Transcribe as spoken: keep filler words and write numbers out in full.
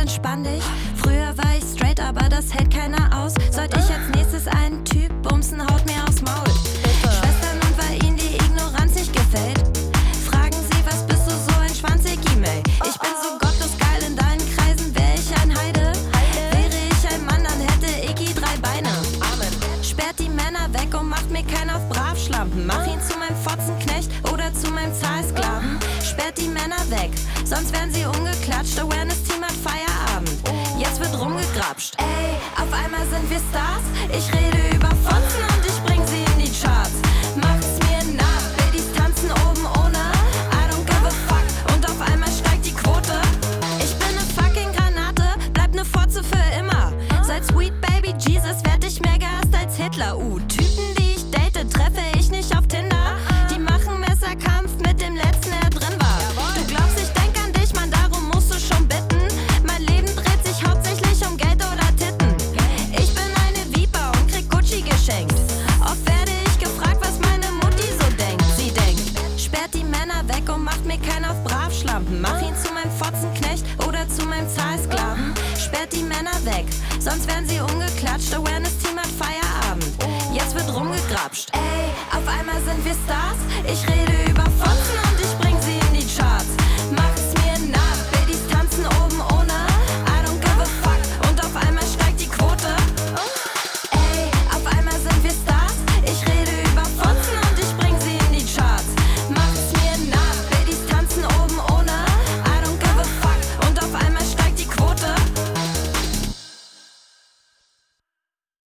entspann dich. Früher war ich straight, aber das hält keiner aus. Sollte ich als nächstes einen Typ bumsen, haut mir aufs Maul. Schwestern, und weil ihnen die Ignoranz nicht gefällt, fragen sie, was bist du so ein schwanzig E-Mail? Ich bin so gottlos geil, in deinen Kreisen wär ich ein Heide. Wäre ich ein Mann, dann hätte Iggy drei Beine. Amen. Sperrt die Männer weg und macht mir keinen auf Bravschlampen. Mach ihn zu meinem Fotzenknecht oder zu meinem Zahlsklaven. Sperrt die Männer weg, sonst werden sie umgeklatscht. Awareness-Team hat Feierabend, jetzt wird rumgegrapscht. Ey, auf einmal sind wir Stars. Ich rede über Fotzen und ich bring sie in die Charts. Macht's mir nach, Ladies tanzen oben ohne I don't give a fuck, und auf einmal steigt die Quote. Ich bin ne fucking Granate, bleib ne Fotze für immer. Seit Sweet Baby Jesus werd ich mehr gehasst als Hitler. Uh, Typen, die ich date, treffe ich nicht auf Tinder. Die machen Messerkampf mit dem letzten, der drin war. Du glaubst, ich denk an dich, Mann, darum musst du schon bitten. Mein Leben dreht sich hauptsächlich um Geld oder Titten. Ich bin eine Viper und krieg Gucci geschenkt. Oft werde ich gefragt, was meine Mutti so denkt. Sie denkt, sperrt die Männer weg und macht mir keinen auf Bravschlampen. Mach ihn zu meinem Fotzenknecht oder zu meinem Zahlsklaven. Sperrt die Männer weg, sonst werden sie umgeklatscht. Awareness-Team hat Feierabend, jetzt wird rumgegrapscht. Ey, auf einmal sind wir Stars. Ich rede